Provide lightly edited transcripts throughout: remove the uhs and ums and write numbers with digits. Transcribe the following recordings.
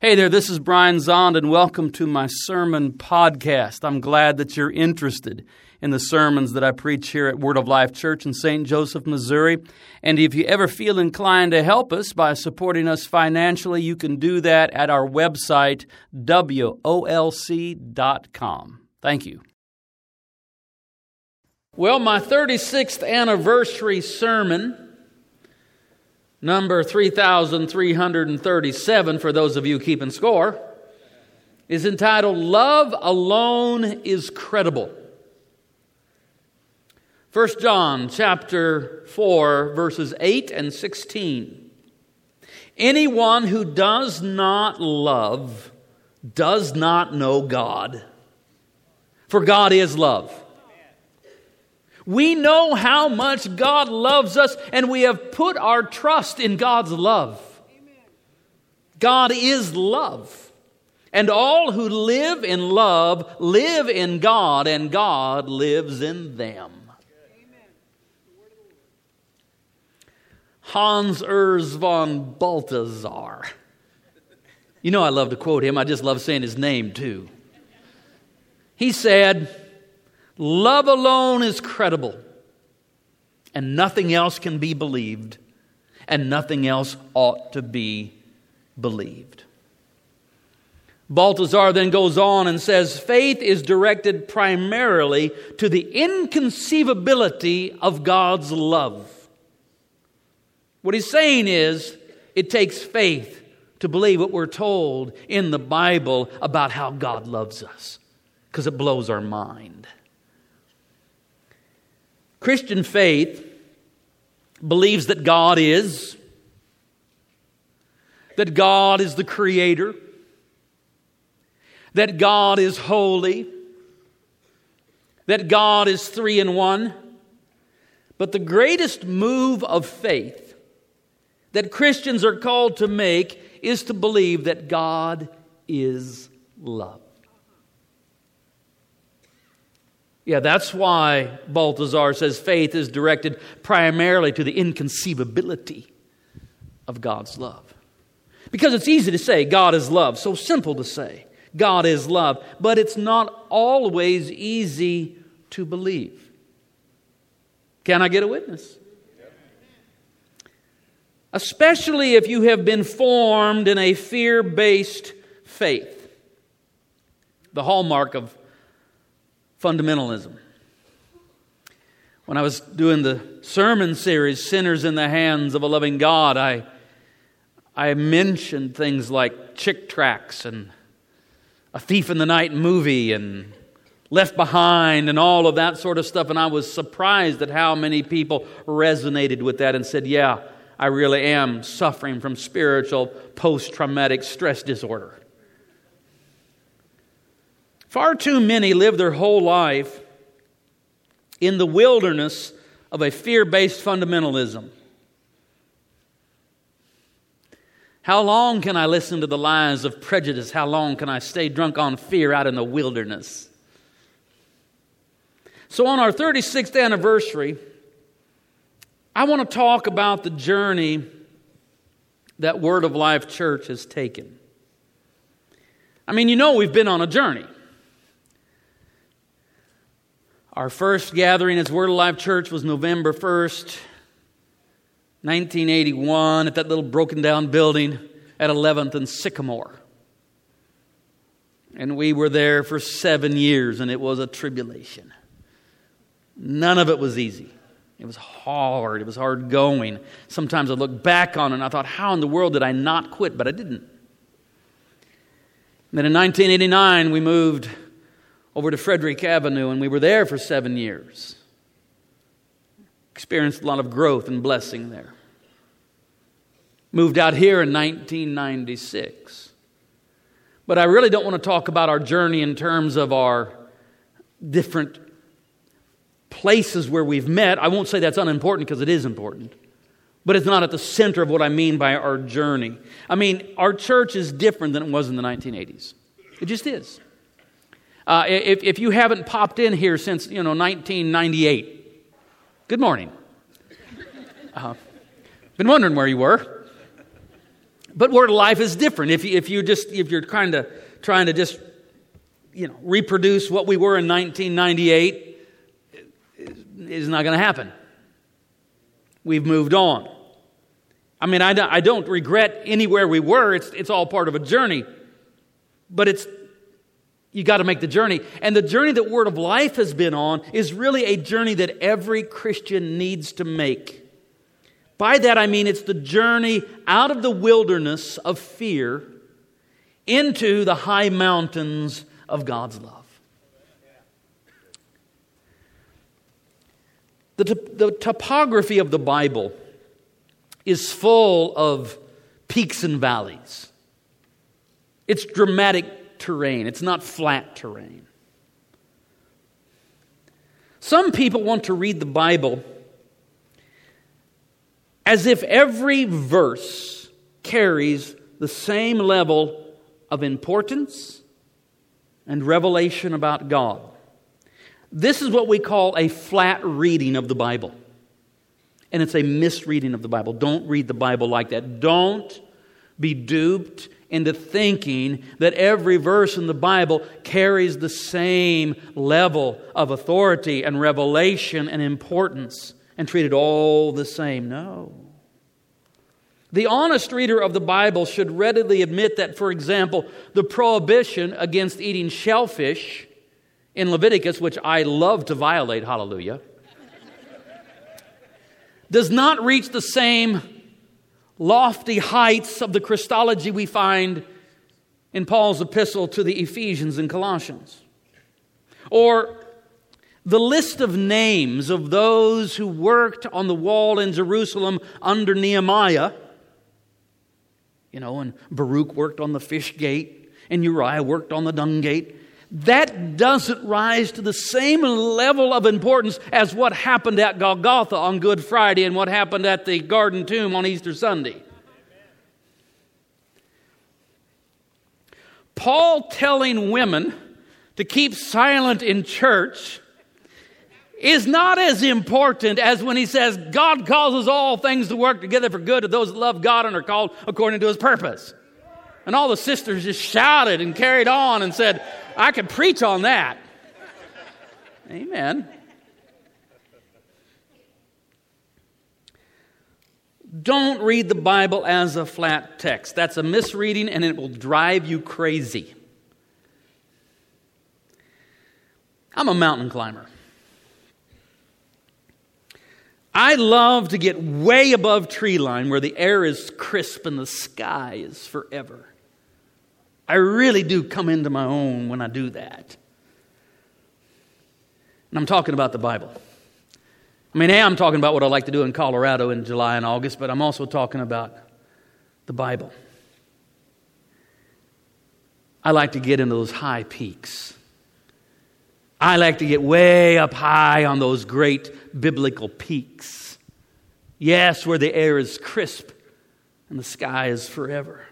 Hey there, this is Brian Zond, and welcome to my sermon podcast. I'm glad that you're interested in the sermons that I preach here at Word of Life Church in St. Joseph, Missouri. And if you ever feel inclined to help us by supporting us financially, you can do that at our website, wolc.com. Thank you. Well, my 36th anniversary sermon, number 3,337, for those of you keeping score, is entitled, Love Alone is Credible. 1 John chapter 4, verses 8 and 16. Anyone who does not love does not know God, for God is love. We know how much God loves us, and we have put our trust in God's love. Amen. God is love. And all who live in love live in God, and God lives in them. Amen. Hans Urs von Balthasar. You know I love to quote him. I just love saying his name too. He said, love alone is credible, and nothing else can be believed, and nothing else ought to be believed. Balthasar then goes on and says, faith is directed primarily to the inconceivability of God's love. What he's saying is, it takes faith to believe what we're told in the Bible about how God loves us, because it blows our mind. Christian faith believes that God is the Creator, that God is holy, that God is three in one. But the greatest move of faith that Christians are called to make is to believe that God is love. Yeah, that's why Balthasar says faith is directed primarily to the inconceivability of God's love. Because it's easy to say God is love, so simple to say God is love, but it's not always easy to believe. Can I get a witness? Especially if you have been formed in a fear-based faith, the hallmark of fundamentalism. When I was doing the sermon series, Sinners in the Hands of a Loving God, I mentioned things like Chick Tracts and A Thief in the Night movie and Left Behind and all of that sort of stuff. And I was surprised at how many people resonated with that and said, yeah, I really am suffering from spiritual post-traumatic stress disorder. Far too many live their whole life in the wilderness of a fear-based fundamentalism. How long can I listen to the lies of prejudice? How long can I stay drunk on fear out in the wilderness? So on our 36th anniversary, I want to talk about the journey that Word of Life Church has taken. I mean, you know we've been on a journey. Our first gathering as Word of Life Church was November 1st, 1981, at that little broken down building at 11th and Sycamore. And we were there for 7 years, and it was a tribulation. None of it was easy. It was hard. It was hard going. Sometimes I look back on it and I thought, how in the world did I not quit? But I didn't. And then in 1989, we moved over to Frederick Avenue, and we were there for 7 years. Experienced a lot of growth and blessing there. Moved out here in 1996. But I really don't want to talk about our journey in terms of our different places where we've met. I won't say that's unimportant, because it is important. But it's not at the center of what I mean by our journey. I mean, our church is different than it was in the 1980s. It just is. If you haven't popped in here since 1998, good morning. Been wondering where you were. But Word of Life is different. If you're trying to just reproduce what we were in 1998, it's not going to happen. We've moved on. I mean, I don't regret anywhere we were. It's all part of a journey. But you got to make the journey. And the journey that Word of Life has been on is really a journey that every Christian needs to make. By that I mean it's the journey out of the wilderness of fear into the high mountains of God's love. The topography of the Bible is full of peaks and valleys. It's dramatic terrain. It's not flat terrain. Some people want to read the Bible as if every verse carries the same level of importance and revelation about God. This is what we call a flat reading of the Bible. And it's a misreading of the Bible. Don't read the Bible like that. Don't be duped into thinking that every verse in the Bible carries the same level of authority and revelation and importance and treated all the same. No. The honest reader of the Bible should readily admit that, for example, the prohibition against eating shellfish in Leviticus, which I love to violate, hallelujah, does not reach the same lofty heights of the Christology we find in Paul's epistle to the Ephesians and Colossians. Or the list of names of those who worked on the wall in Jerusalem under Nehemiah, and Baruch worked on the fish gate, and Uriah worked on the dung gate, that doesn't rise to the same level of importance as what happened at Golgotha on Good Friday and what happened at the Garden Tomb on Easter Sunday. Paul telling women to keep silent in church is not as important as when he says God causes all things to work together for good to those that love God and are called according to His purpose. And all the sisters just shouted and carried on and said, I could preach on that. Amen. Don't read the Bible as a flat text. That's a misreading and it will drive you crazy. I'm a mountain climber. I love to get way above tree line where the air is crisp and the sky is forever. I really do come into my own when I do that. And I'm talking about the Bible. I mean, I'm talking about what I like to do in Colorado in July and August, but I'm also talking about the Bible. I like to get into those high peaks. I like to get way up high on those great biblical peaks. Yes, where the air is crisp and the sky is forever.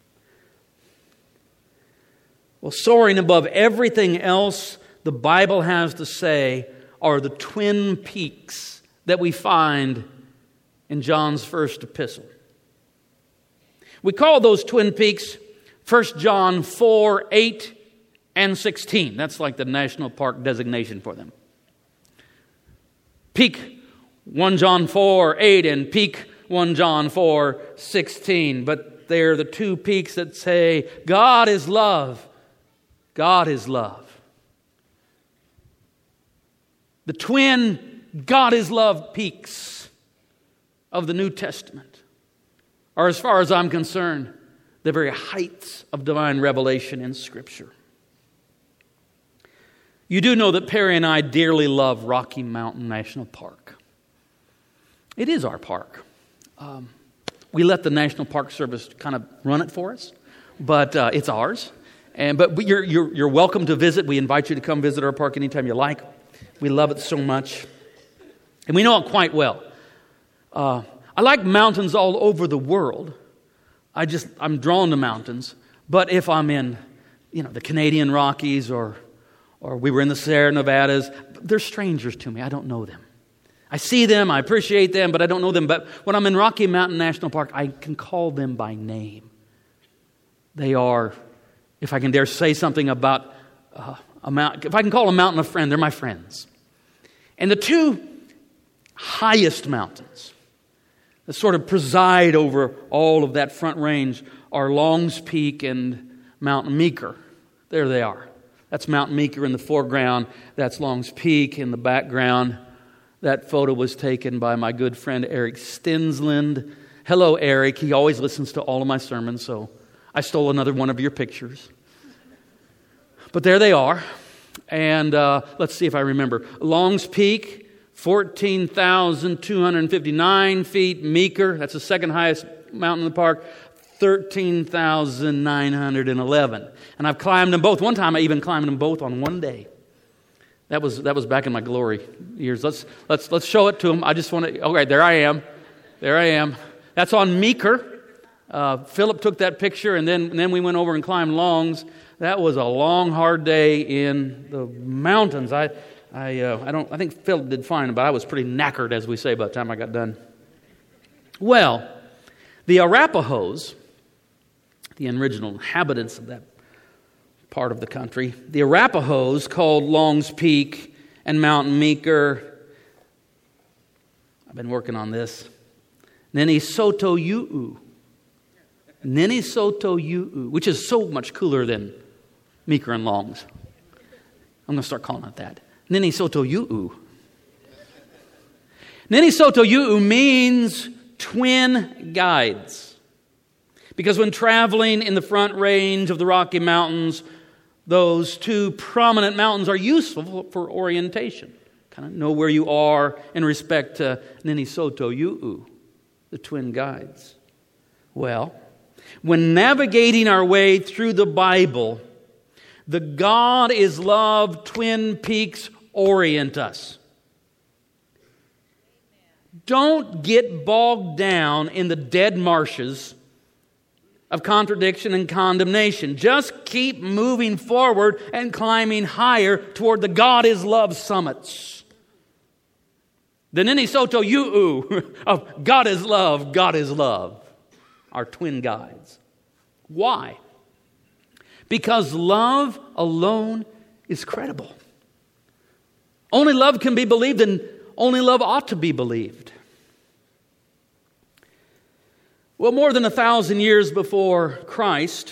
Well, soaring above everything else the Bible has to say are the twin peaks that we find in John's first epistle. We call those twin peaks 1 John 4, 8, and 16. That's like the national park designation for them. Peak 1 John 4, 8, and peak 1 John 4, 16. But they're the two peaks that say, God is love. God is love. The twin God is love peaks of the New Testament are, as far as I'm concerned, the very heights of divine revelation in Scripture. You do know that Perry and I dearly love Rocky Mountain National Park. It is our park. We let the National Park Service kind of run it for us, but it's ours. But you're welcome to visit. We invite you to come visit our park anytime you like. We love it so much. And we know it quite well. I like mountains all over the world. I'm drawn to mountains. But if I'm in, the Canadian Rockies or we were in the Sierra Nevadas, they're strangers to me. I don't know them. I see them, I appreciate them, but I don't know them. But when I'm in Rocky Mountain National Park, I can call them by name. They are, if I can dare say something about a mountain, if I can call a mountain a friend, they're my friends. And the two highest mountains that sort of preside over all of that front range are Long's Peak and Mount Meeker. There they are. That's Mount Meeker in the foreground. That's Long's Peak in the background. That photo was taken by my good friend Eric Stinsland. Hello, Eric. He always listens to all of my sermons, so I stole another one of your pictures. But there they are. And let's see if I remember. Long's Peak, 14,259 feet. Meeker, that's the second highest mountain in the park, 13,911. And I've climbed them both. One time I even climbed them both on one day. That was back in my glory years. Let's show it to them. I just want to. Okay, there I am. That's on Meeker. Philip took that picture, and then we went over and climbed Long's. That was a long, hard day in the mountains. I think Philip did fine, but I was pretty knackered, as we say, by the time I got done. Well, the Arapahoes, the original inhabitants of that part of the country, the Arapahoes called Long's Peak and Mount Meeker, I've been working on this, Nenisoto-Yu'u, which is so much cooler than Meeker and Long's. I'm going to start calling it that. Nenisoto-Yu'u. Nenisoto-Yu'u means twin guides. Because when traveling in the front range of the Rocky Mountains, those two prominent mountains are useful for orientation. Kind of know where you are in respect to Nenisoto-Yu'u, the twin guides. Well, when navigating our way through the Bible, the God is love twin peaks orient us. Don't get bogged down in the dead marshes of contradiction and condemnation. Just keep moving forward and climbing higher toward the God is love summits. The Nenisoto-Yu'u of God is love, our twin guides. Why? Because love alone is credible. Only love can be believed, and only love ought to be believed. Well, more than 1,000 years before Christ,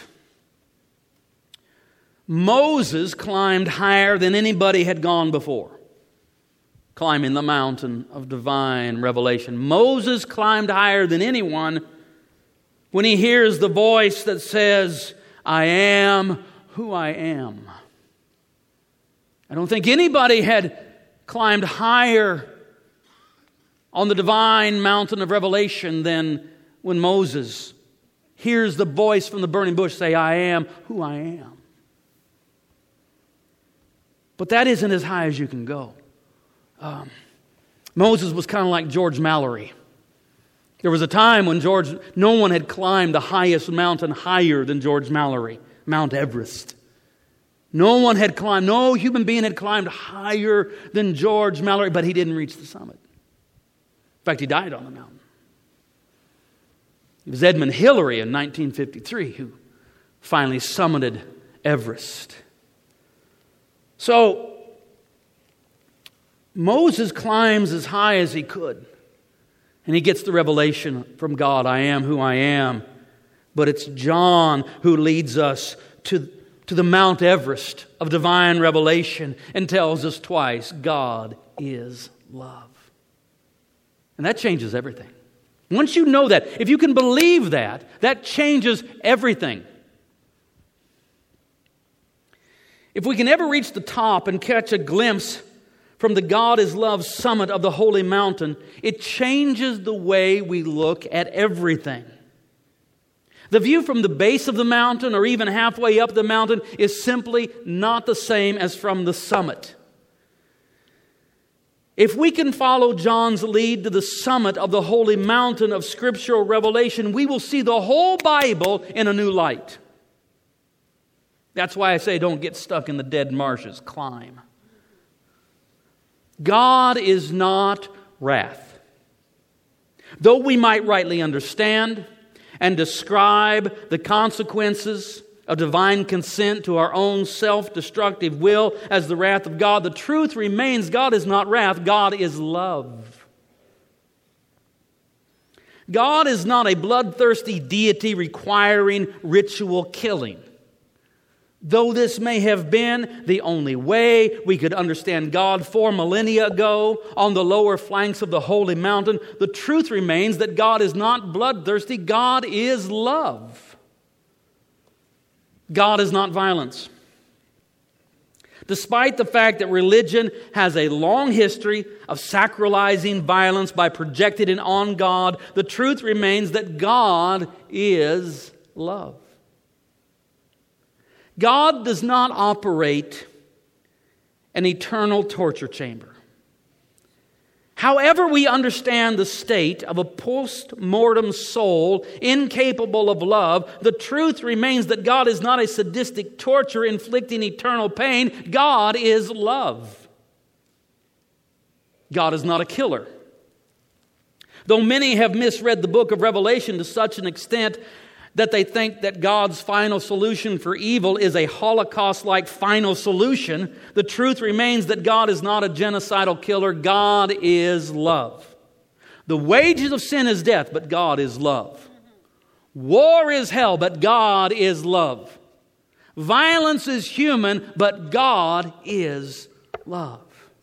Moses climbed higher than anybody had gone before, climbing the mountain of divine revelation. Moses climbed higher than anyone when he hears the voice that says, I am who I am. I don't think anybody had climbed higher on the divine mountain of revelation than when Moses hears the voice from the burning bush say, I am who I am. But that isn't as high as you can go. Moses was kind of like George Mallory. There was a time when no one had climbed the highest mountain higher than George Mallory, Mount Everest. No human being had climbed higher than George Mallory, but he didn't reach the summit. In fact, he died on the mountain. It was Edmund Hillary in 1953 who finally summited Everest. So, Moses climbs as high as he could. And he gets the revelation from God, I am who I am. But it's John who leads us to the Mount Everest of divine revelation and tells us twice, God is love. And that changes everything. Once you know that, if you can believe that, that changes everything. If we can ever reach the top and catch a glimpse from the God is love summit of the holy mountain, it changes the way we look at everything. The view from the base of the mountain or even halfway up the mountain is simply not the same as from the summit. If we can follow John's lead to the summit of the holy mountain of scriptural revelation, we will see the whole Bible in a new light. That's why I say don't get stuck in the dead marshes. Climb. God is not wrath. Though we might rightly understand and describe the consequences of divine consent to our own self-destructive will as the wrath of God, the truth remains God is not wrath, God is love. God is not a bloodthirsty deity requiring ritual killing. Though this may have been the only way we could understand God 4 millennia ago on the lower flanks of the holy mountain, the truth remains that God is not bloodthirsty, God is love. God is not violence. Despite the fact that religion has a long history of sacralizing violence by projecting it on God, the truth remains that God is love. God does not operate an eternal torture chamber. However we understand the state of a post-mortem soul incapable of love, the truth remains that God is not a sadistic torturer inflicting eternal pain. God is love. God is not a killer. Though many have misread the book of Revelation to such an extent that they think that God's final solution for evil is a Holocaust-like final solution, the truth remains that God is not a genocidal killer. God is love. The wages of sin is death, but God is love. War is hell, but God is love. Violence is human, but God is love.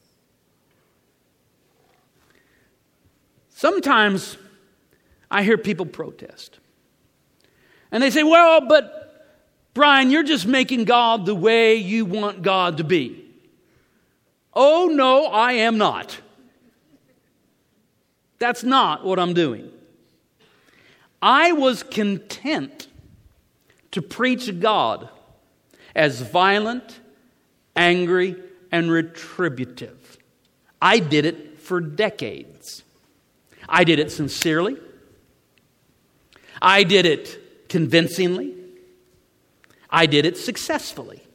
Sometimes I hear people protest. And they say, well, but Brian, you're just making God the way you want God to be. Oh, no, I am not. That's not what I'm doing. I was content to preach God as violent, angry, and retributive. I did it for decades. I did it sincerely. I did it convincingly. I did it successfully.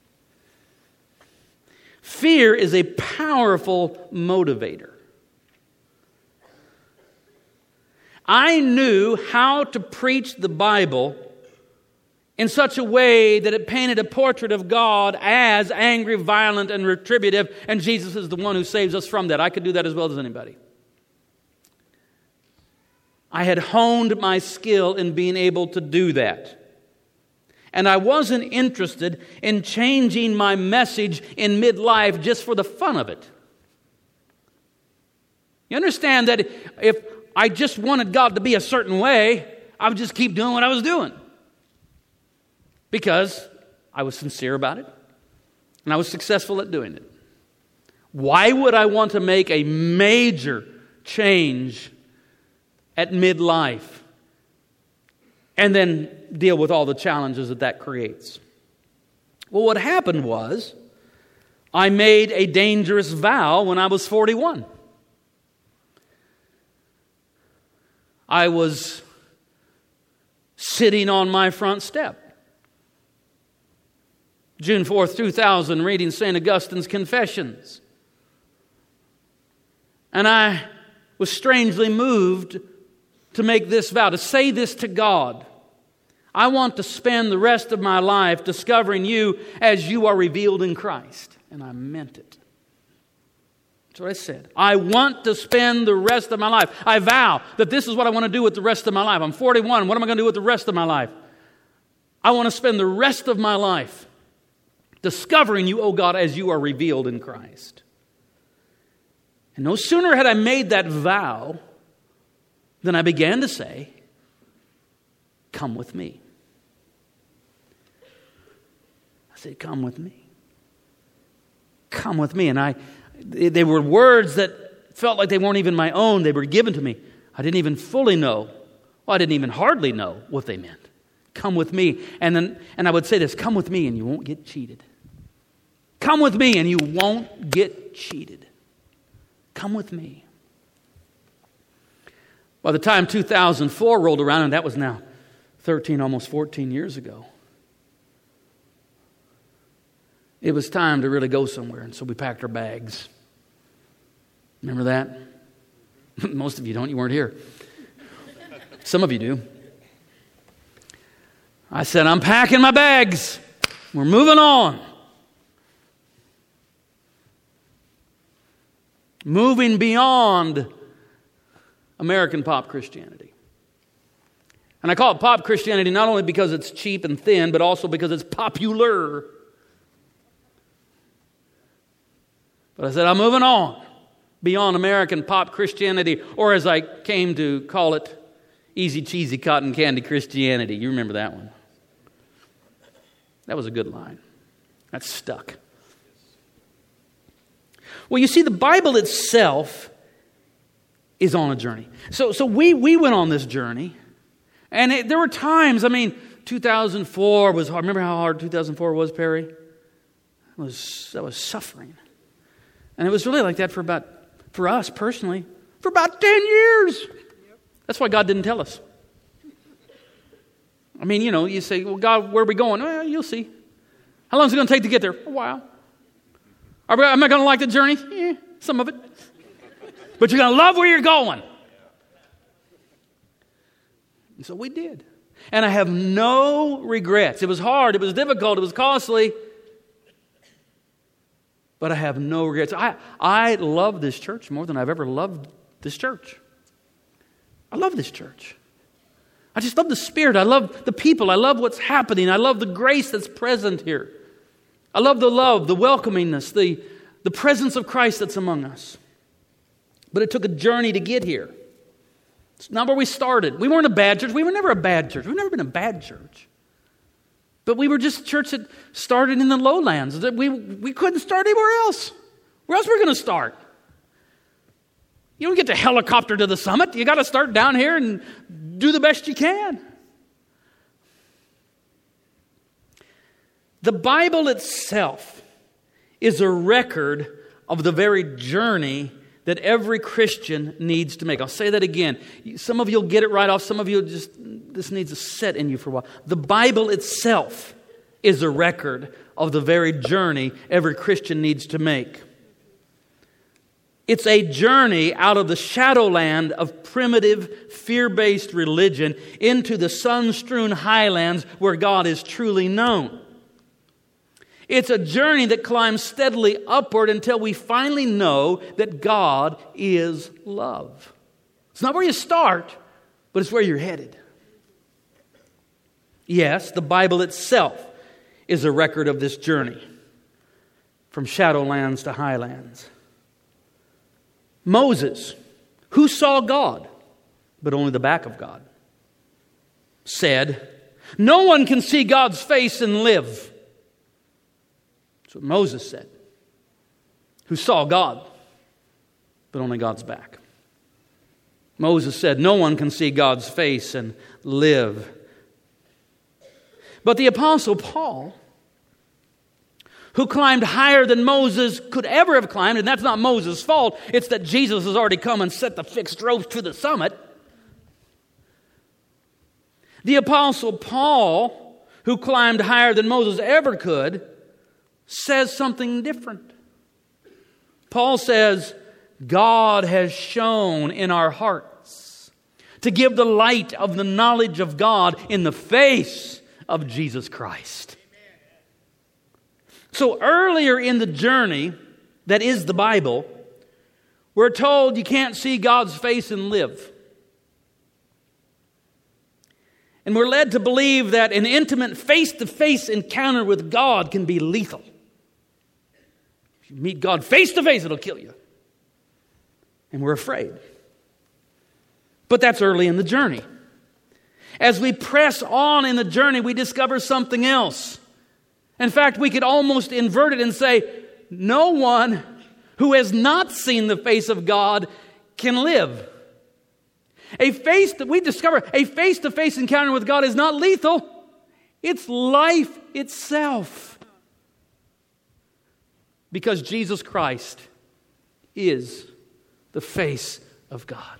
Fear is a powerful motivator. I knew how to preach the Bible in such a way that it painted a portrait of God as angry, violent, and retributive, and Jesus is the one who saves us from that. I could do that as well as anybody. I had honed my skill in being able to do that. And I wasn't interested in changing my message in midlife just for the fun of it. You understand that if I just wanted God to be a certain way, I would just keep doing what I was doing. Because I was sincere about it, and I was successful at doing it. Why would I want to make a major change at midlife and then deal with all the challenges that creates? Well, what happened was I made a dangerous vow when I was 41. I was sitting on my front step, June 4th, 2000, reading St. Augustine's Confessions. And I was strangely moved to make this vow, to say this to God. I want to spend the rest of my life discovering you as you are revealed in Christ. And I meant it. That's what I said. I want to spend the rest of my life. I vow that this is what I want to do with the rest of my life. I'm 41. What am I going to do with the rest of my life? I want to spend the rest of my life discovering you, O God, as you are revealed in Christ. And no sooner had I made that vow than I began to say, come with me. I said, come with me. Come with me. And they were words that felt like they weren't even my own. They were given to me. I didn't even fully know. Well, I didn't even hardly know what they meant. Come with me. And I would say this, come with me and you won't get cheated. Come with me and you won't get cheated. Come with me. By the time 2004 rolled around, and that was now 13, almost 14 years ago, it was time to really go somewhere, and so we packed our bags. Remember that? Most of you don't. You weren't here. Some of you do. I said, I'm packing my bags. We're moving on. Moving beyond American pop Christianity. And I call it pop Christianity not only because it's cheap and thin, but also because it's popular. But I said, I'm moving on beyond American pop Christianity, or as I came to call it, easy cheesy cotton candy Christianity. You remember that one? That was a good line. That stuck. Well, you see, the Bible itself is on a journey. So we went on this journey, and there were times, 2004 was hard. Remember how hard 2004 was, Perry? That was suffering. And it was really like that for us personally, for about 10 years. That's why God didn't tell us. You say, well, God, where are we going? Well, you'll see. How long is it going to take to get there? A while. Am I going to like the journey? Yeah, some of it. But you're going to love where you're going. And so we did. And I have no regrets. It was hard. It was difficult. It was costly. But I have no regrets. I love this church more than I've ever loved this church. I love this church. I just love the Spirit. I love the people. I love what's happening. I love the grace that's present here. I love, the welcomingness, the presence of Christ that's among us. But it took a journey to get here. It's not where we started. We weren't a bad church. We were never a bad church. We've never been a bad church. But we were just a church that started in the lowlands. That we couldn't start anywhere else. Where else were we going to start? You don't get to helicopter to the summit. You got to start down here and do the best you can. The Bible itself is a record of the very journey that every Christian needs to make. I'll say that again. Some of you will get it right off. Some of you this needs to set in you for a while. The Bible itself is a record of the very journey every Christian needs to make. It's a journey out of the shadowland of primitive, fear-based religion into the sun-strewn highlands where God is truly known. It's a journey that climbs steadily upward until we finally know that God is love. It's not where you start, but it's where you're headed. Yes, the Bible itself is a record of this journey from shadowlands to highlands. Moses, who saw God, but only the back of God, said, "No one can see God's face and live." That's what Moses said, who saw God, but only God's back. Moses said, "No one can see God's face and live." But the Apostle Paul, who climbed higher than Moses could ever have climbed, and that's not Moses' fault, it's that Jesus has already come and set the fixed ropes to the summit. The Apostle Paul, who climbed higher than Moses ever could, says something different. Paul says, God has shone in our hearts to give the light of the knowledge of God in the face of Jesus Christ. So earlier in the journey that is the Bible, we're told you can't see God's face and live. And we're led to believe that an intimate face-to-face encounter with God can be lethal. If you meet God face-to-face, it'll kill you. And we're afraid. But that's early in the journey. As we press on in the journey, we discover something else. In fact, we could almost invert it and say, no one who has not seen the face of God can live. A face-to-face encounter with God is not lethal. It's life itself. Because Jesus Christ is the face of God.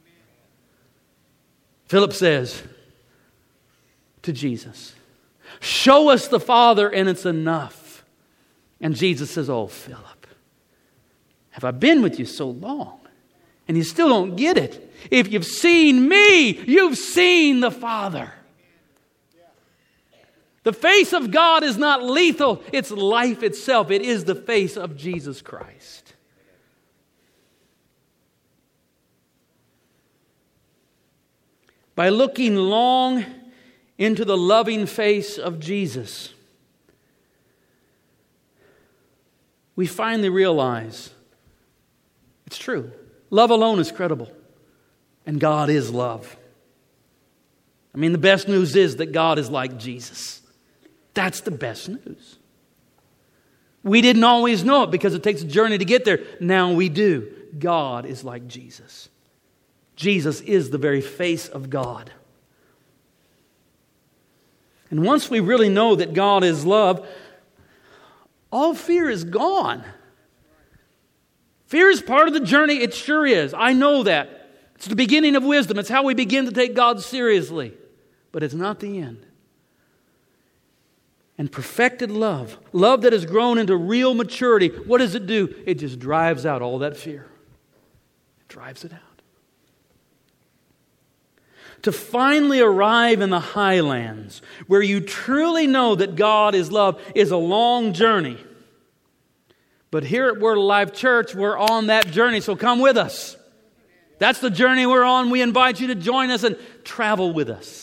Philip says to Jesus, "Show us the Father and it's enough." And Jesus says, "Oh, Philip, have I been with you so long and you still don't get it? If you've seen me, you've seen the Father." The face of God is not lethal. It's life itself. It is the face of Jesus Christ. By looking long into the loving face of Jesus, we finally realize it's true. Love alone is credible, and God is love. I mean, the best news is that God is like Jesus. That's the best news. We didn't always know it because it takes a journey to get there. Now we do. God is like Jesus. Jesus is the very face of God. And once we really know that God is love, all fear is gone. Fear is part of the journey. It sure is. I know that. It's the beginning of wisdom. It's how we begin to take God seriously. But it's not the end. And perfected love, love that has grown into real maturity, what does it do? It just drives out all that fear. It drives it out. To finally arrive in the highlands, where you truly know that God is love, is a long journey. But here at Word Alive Church, we're on that journey, so come with us. That's the journey we're on. We invite you to join us and travel with us.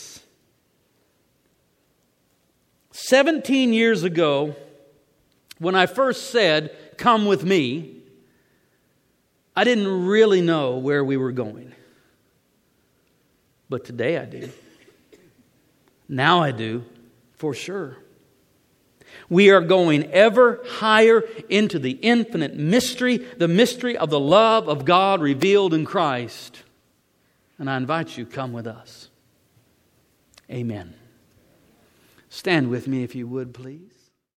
17 years ago, when I first said, "Come with me," I didn't really know where we were going. But today I do. Now I do, for sure. We are going ever higher into the infinite mystery, the mystery of the love of God revealed in Christ. And I invite you, come with us. Amen. Stand with me if you would, please.